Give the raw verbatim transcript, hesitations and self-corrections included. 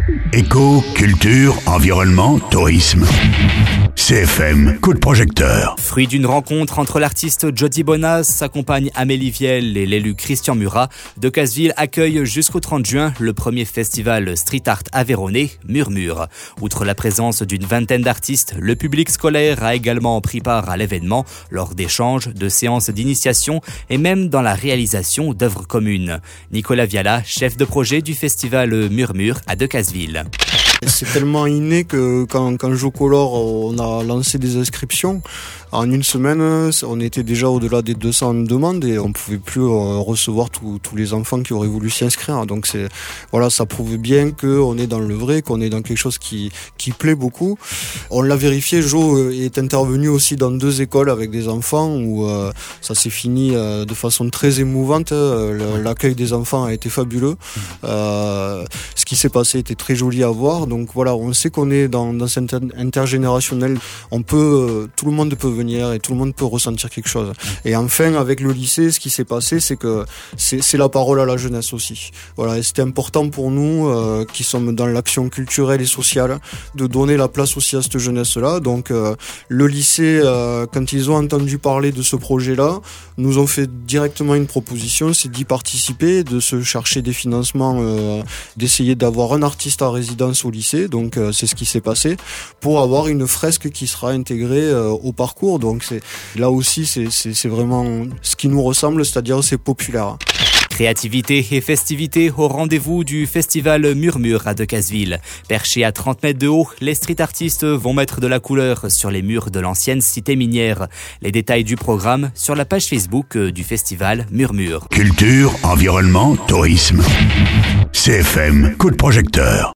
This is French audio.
Éco, culture, environnement, tourisme. C F M, coup de projecteur. Fruit d'une rencontre entre l'artiste Jody Bonas, sa compagne Amélie Viel et l'élu Christian Murat, Decazeville accueille jusqu'au trente juin le premier festival street art aveyronnais, Murmure. Outre la présence d'une vingtaine d'artistes, le public scolaire a également pris part à l'événement lors d'échanges, de séances d'initiation et même dans la réalisation d'œuvres communes. Nicolas Viala, chef de projet du festival Murmure à Decazeville. C'est tellement inné que quand, quand Jocolore, on a lancé des inscriptions, en une semaine, on était déjà au-delà des deux cents demandes et on pouvait plus recevoir tous les enfants qui auraient voulu s'y inscrire. Donc c'est, voilà, ça prouve bien qu'on est dans le vrai, qu'on est dans quelque chose qui, qui plaît beaucoup. On l'a vérifié, Jo est intervenu aussi dans deux écoles avec des enfants où euh, ça s'est fini euh, de façon très émouvante. L'accueil des enfants a été fabuleux. Euh, ce qui s'est passé était très joli à voir. Donc voilà, on sait qu'on est dans, dans cet intergénérationnel. On peut, tout le monde peut venir et tout le monde peut ressentir quelque chose. Et enfin, avec le lycée, ce qui s'est passé, c'est que c'est, c'est la parole à la jeunesse aussi. Voilà, et c'était important pour nous, euh, qui sommes dans l'action culturelle et sociale, de donner la place aussi à cette jeunesse-là. Donc euh, le lycée, euh, quand ils ont entendu parler de ce projet-là, nous ont fait directement une proposition, c'est d'y participer, de se chercher des financements, euh, d'essayer d'avoir un artiste à résidence au lycée. Donc euh, c'est ce qui s'est passé pour avoir une fresque qui sera intégrée euh, au parcours. Donc c'est là aussi c'est, c'est, c'est vraiment ce qui nous ressemble, c'est-à-dire c'est populaire. Créativité et festivité au rendez-vous du festival Murmure à Decazeville. Perchés à trente mètres de haut, les street artistes vont mettre de la couleur sur les murs de l'ancienne cité minière. Les détails du programme sur la page Facebook du festival Murmure. Culture, environnement, tourisme. C F M, coup de projecteur.